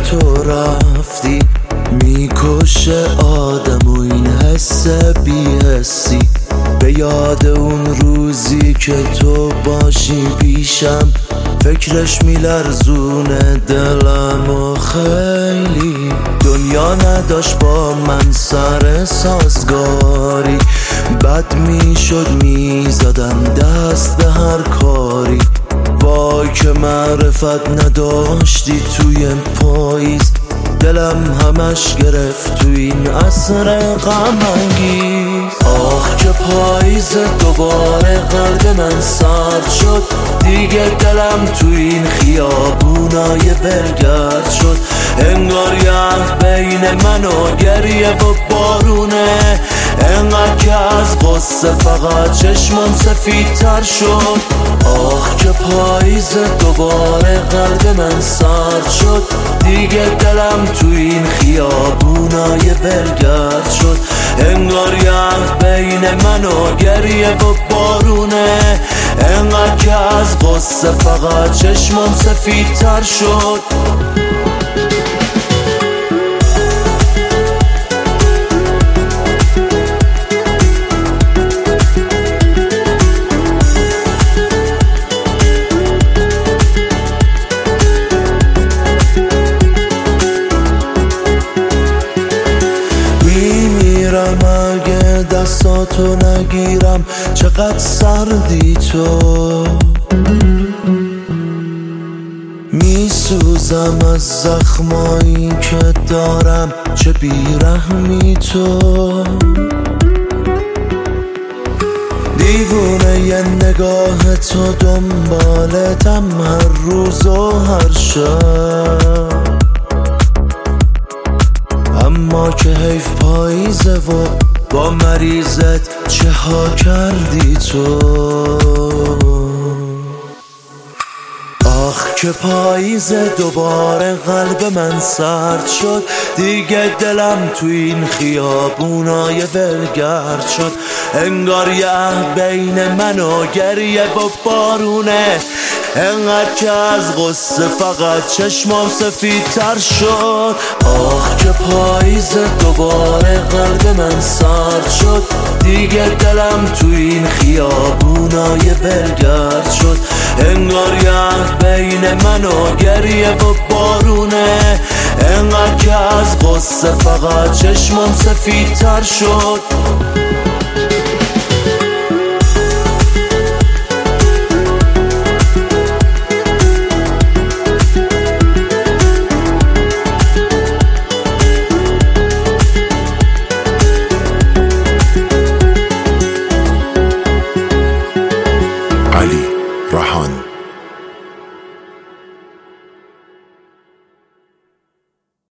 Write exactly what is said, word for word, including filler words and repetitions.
تو رفتی میکشه آدم و این حس بی حسی، به یاد اون روزی که تو باشی پیشم فکرش میلرزونه دلم و خیلی. دنیا نداشت با من سر سازگاری، بد میشد میزدم دست به هر کاری. وای که معرفت نداشتی توی پاییز، دلم همش گرفت تو این عصر غم انگیز. آخ که پاییز دوباره قلب من سرد شد، دیگه دلم تو این خیابونای ولگرد شد. انگار یخ بین من و گریه و بارونه، انقدر که از غصه فقط چشمم سفیدتر شد. آخ که پاییز دوباره قلب من سرد شد، دیگه دلم تو این خیابونای ولگرد شد. انگار یخ بین من و گریه و بارونه، انقدر که از غصه فقط چشمم سفیدتر شد. اگه دستاتو نگیرم چقدر سردی تو، میسوزم از زخمایی که دارم چه بیرحمی تو. دیوونه یه نگاه تو دنبالتم هر روز و هر شب، اما که حیف پاییزه و با مریضت چه ها کردی تو. آخ که پاییزه دوباره قلب من سرد شد، دیگه دلم تو این خیابونای ولگرد شد. انگار یه بین من و گریه و بارونه، انقدر که از غصه فقط چشمام سفیدتر شد. آخ که پاییز دوباره قلب من سرد شد، دیگه دلم تو این خیابونای ولگرد شد. انگار یخ بین من و گریه و بارونه، انقدر که از غصه فقط چشمام سفیدتر شد.